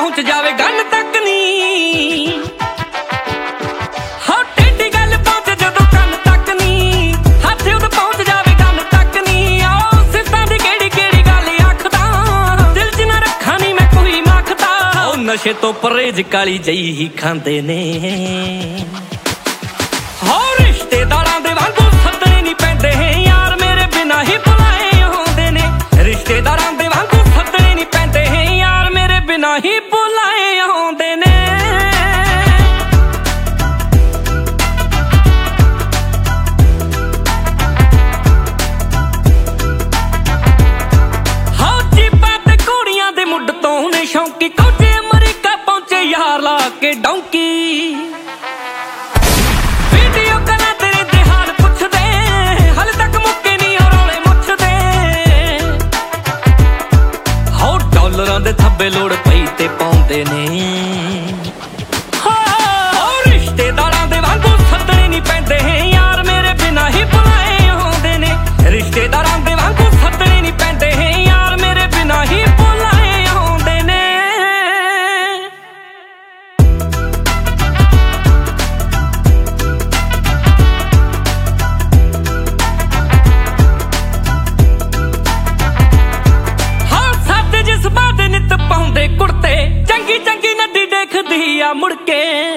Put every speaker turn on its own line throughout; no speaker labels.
पहुंच जावे गन तक नी। हाँ टेढ़ी गल पहुंच जदों कन तक नी, हथ उद पहुंच जावे गन तक नी। ओ सिफतां दी केड़ी केड़ी गल आखदा, दिल च ना रखा नी मैं कोई मखदा। ओ नशे तो परहेज काली जई ही खांदे ने। हो रिश्तेदारां दे वांगू सदणे नी पैंदे यार मेरे बिना ही बुलाए आउंदे ने। रिश्तेदारां दे वांगू सदणे नी पैंदे यार मेरे बिना ही बुलाए आउंदे ने। हाँ जीपां ते घोड़ियां दे मुੱਢ ਤੋਂ ने शौकी कोचे अमरीका पहुंचे यार ला के डौंकी। वीडियो कॉल तेरे ते हाल पुछदे, हाल तक मुक्के नहीं हो रौले मुछदे। हो डॉलरां दे थब्बे लोड़ पई ते पाउंदे ने। हो रिश्तेदारां दे वांगू सदणे नहीं पैंदे यार मेरे बिना ही बुलाए आउंदे ने। रिश्तेदारां दे वांगू सदणे नहीं पैंदे यार मेरे बिना ही बुलाए आउंदे ने। हाँ साथ जिस बात नित पाउंदे कुर्ते, चंगी चंगी नड्डी देखदी आ मुड़के।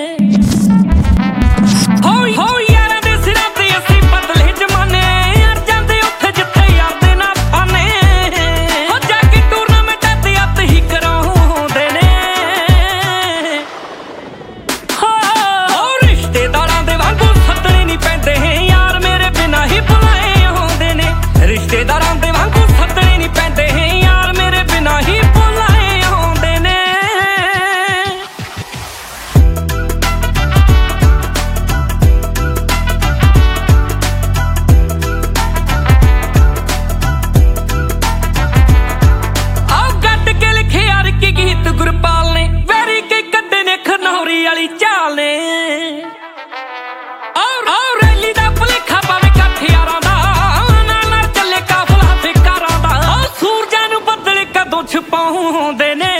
हो यारां दे सिरां ते असीं बदले जमाने, यार जांदे उत्थे जिੱਥੇ यार दे ना फाने। हो जाके टूर्नामेंटां ते अत ही कराउंदे ने। हो रिश्तेदारां दे वांगू सदणे नहीं पैंदे यार मेरे बिना ही बुलाए आउंदे ने। रिश्तेदारां दे वांगू सदणे नहीं पैंदे यार मेरे बिना ही बुलाए आउंदे ने। आओ गड्ड के लिखे यार की गीत गुरपाल ने, वैरी के कड्डे ने खनौरी वाली चाल ने। और रैली दा भुलेखा पावे कठ यारां दा, नाल नाल चले काफला फिकारां दा। सूरजां नूं बदल कदों छुपाउंदे ने।